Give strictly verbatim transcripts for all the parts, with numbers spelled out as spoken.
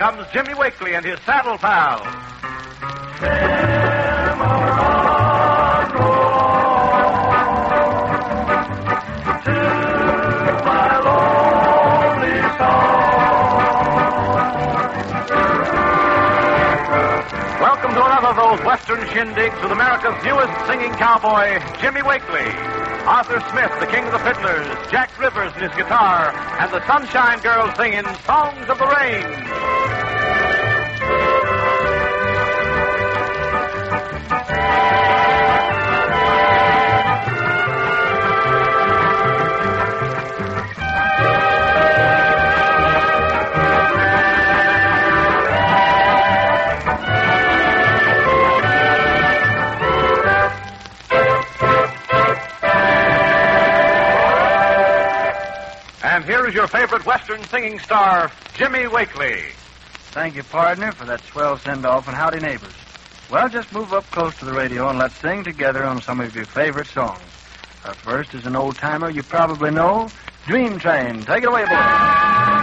comes Jimmy Wakely and his saddle pal. Welcome to another of those Western shindigs with America's newest singing cowboy, Jimmy Wakely. Arthur Smith, the king of the fiddlers, Jack Rivers and his guitar, and the Sunshine Girls singing Songs of the Rain. And here is your favorite Western singing star, Jimmy Wakely. Thank you, partner, for that swell send-off, and howdy, neighbors. Well, just move up close to the radio and let's sing together on some of your favorite songs. Our first is an old-timer you probably know, Dream Train. Take it away, boys.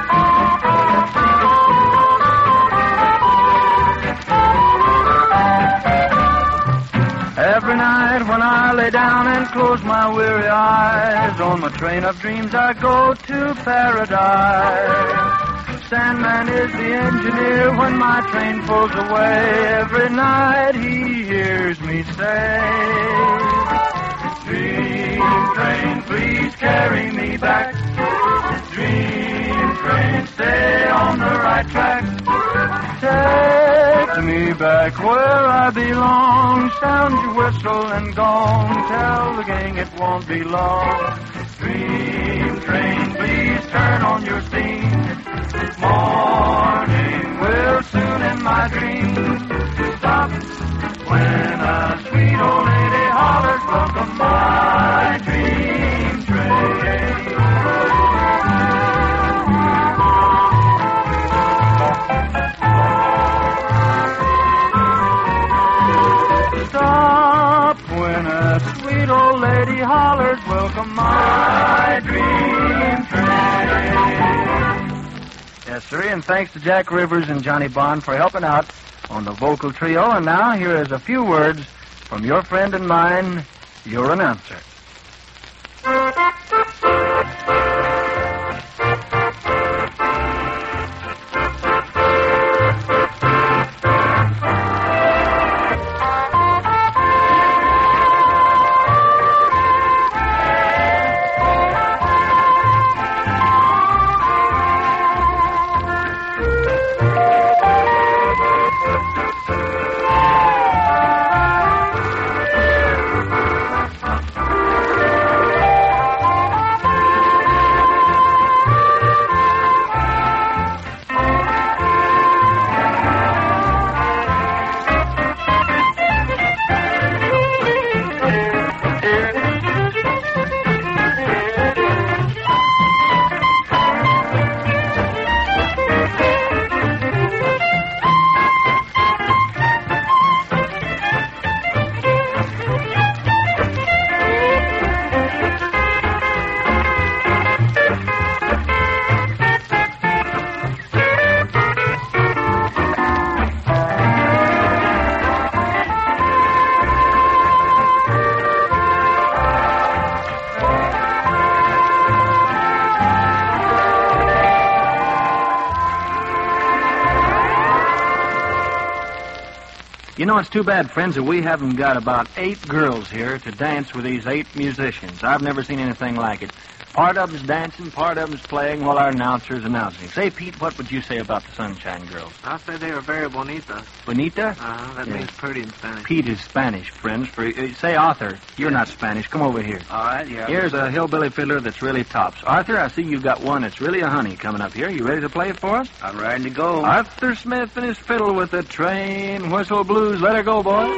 Every night when I lay down and close my weary eyes, on my train of dreams I go to paradise. Sandman is the engineer when my train pulls away. Every night he hears me say, Dream train, please carry me back. Dream train, stay on the right track. Take me back where I belong. Sound your whistle and gong. Tell the gang it won't be long. Dream train, please turn on your steam. Morning will soon end my dreams. Stop when a sweet old lady hollers, welcome my dream train. Stop when a sweet old lady hollers, welcome my dream train. Yes, sir, and thanks to Jack Rivers and Johnny Bond for helping out on the vocal trio. And now here is a few words from your friend and mine, your announcer. You know, it's too bad, friends, that we haven't got about eight girls here to dance with these eight musicians. I've never seen anything like it. Part of them's dancing, part of them's playing while our announcer's announcing. Say, Pete, what would you say about the Sunshine Girls? I'll say they were very bonita. Bonita? Uh-huh, that Yeah. means pretty in Spanish. Pete is Spanish, friends. For uh, Say, Arthur, you're not Spanish. Come over here. All right, yeah. Here's a hillbilly fiddler that's really tops. Arthur, I see you've got one that's really a honey coming up here. You ready to play it for us? I'm ready to go. Arthur Smith and his fiddle with the train whistle blues. Let her go, boy.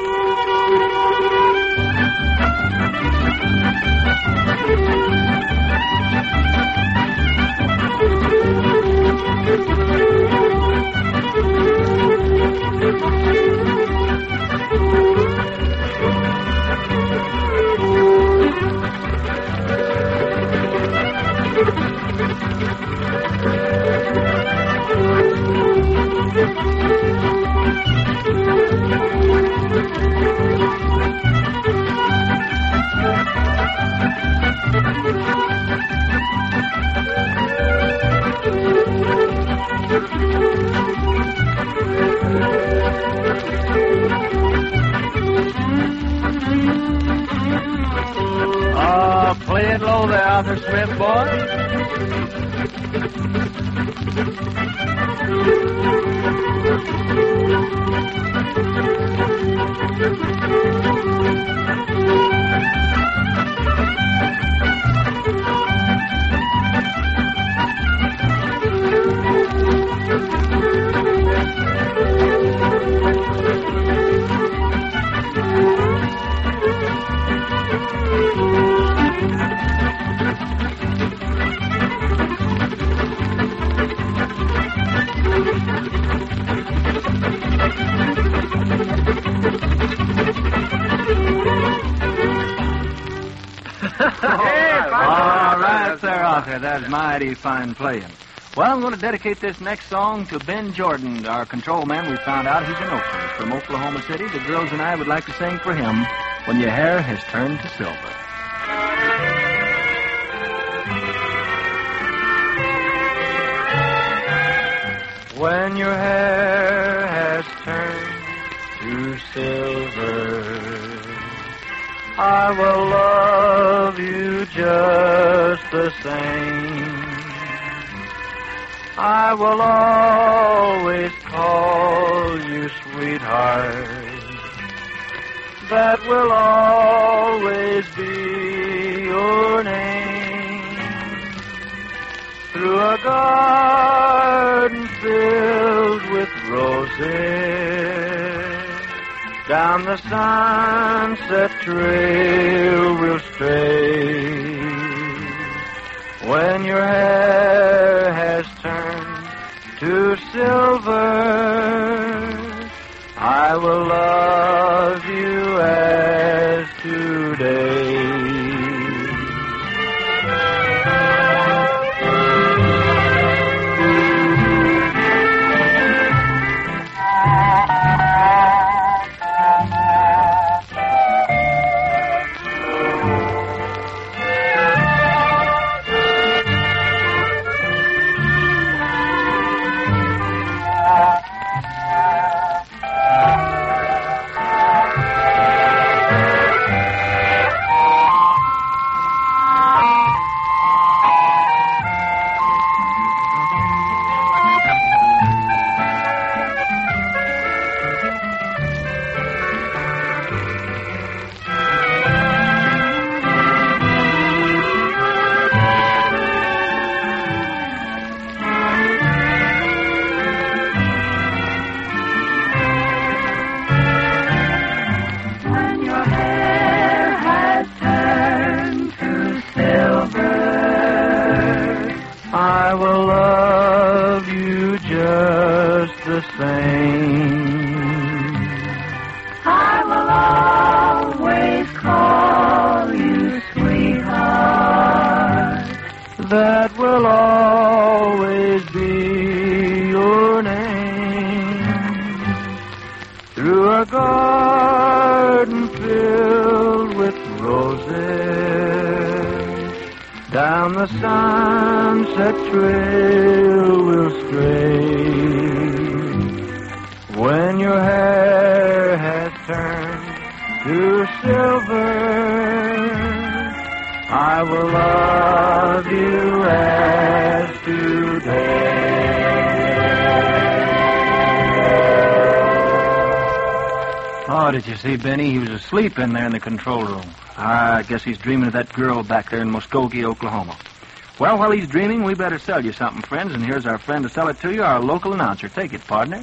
Uh, play it low there, Arthur Smith, boy. All right, Sir Arthur. That's mighty fine playing. Well, I'm going to dedicate this next song to Ben Jordan, our control man. We found out he's in Oakland from Oklahoma City. The girls and I would like to sing for him, When Your Hair Has Turned to Silver. When your hair has turned to silver, I will love you just the same. I will always call you sweetheart. That will always be your name. Through a garden filled with roses, down the sunset trail we'll stray. When your hair has turned to silver, I will love you as today. I will love you just the same. I will always call you sweetheart. That will always be your name. Through a garden filled with roses, down the sunset trail we'll stray. When your hair has turned to silver, I will love you as today. Oh, did you see Benny? He was asleep in there in the control room. I guess he's dreaming of that girl back there in Muskogee, Oklahoma. Well, while he's dreaming, we better sell you something, friends, and here's our friend to sell it to you, our local announcer. Take it, partner.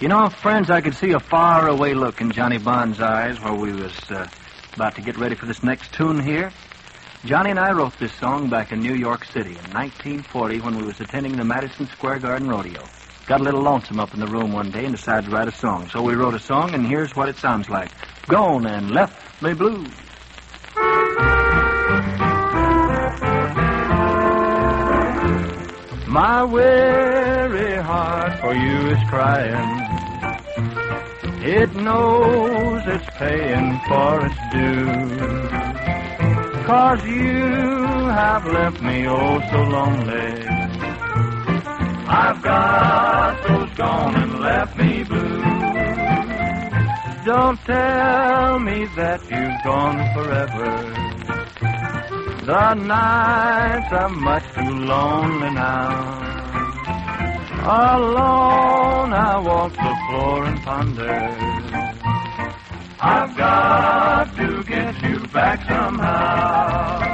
You know, friends, I could see a far-away look in Johnny Bond's eyes while we was uh, about to get ready for this next tune here. Johnny and I wrote this song back in New York City in nineteen forty when we was attending the Madison Square Garden Rodeo. Got a little lonesome up in the room one day and decided to write a song. So we wrote a song, and here's what it sounds like. Gone and left me blue. My weary heart for you is crying. It knows it's paying for its due. 'Cause you have left me oh so lonely. I've got those gone and left me blue. Don't tell me that you've gone forever. The nights are much too lonely now. Alone I walk the floor and ponder. I've got to get you back somehow.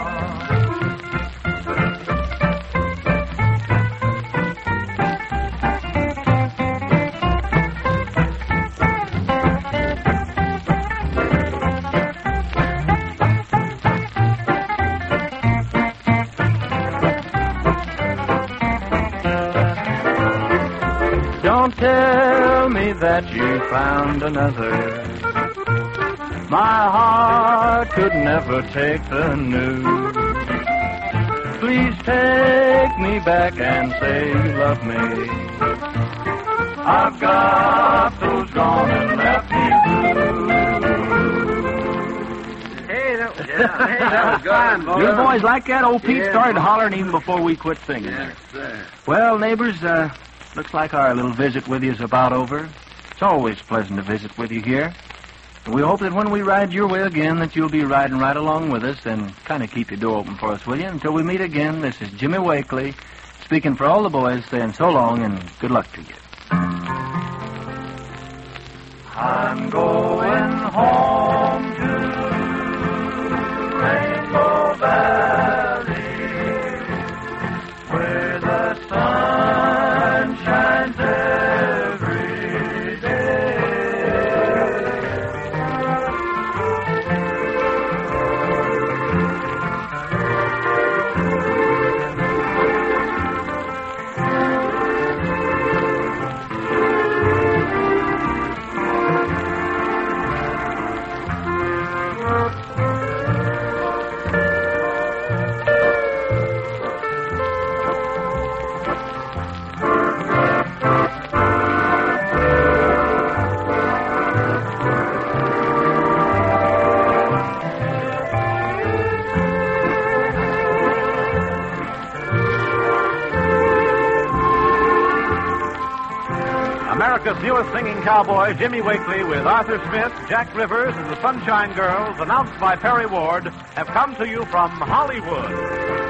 Don't tell me that you found another. My heart could never take the news. Please take me back and say you love me. I've got those gone and left me blue. Hey, that was, yeah, hey, that was good. Boy. You boys like that? Old Pete Yeah, started boy. hollering even before we quit singing. Yes, sir. Well, neighbors, uh, looks like our little visit with you is about over. It's always pleasant to visit with you here. And we hope that when we ride your way again that you'll be riding right along with us and kind of keep your door open for us, will you? Until we meet again, this is Jimmy Wakely speaking for all the boys, saying so long and good luck to you. I'm going home to Rainbow Valley, where the sun shines every day. America's newest singing cowboy, Jimmy Wakely, with Arthur Smith, Jack Rivers, and the Sunshine Girls, announced by Perry Ward, have come to you from Hollywood.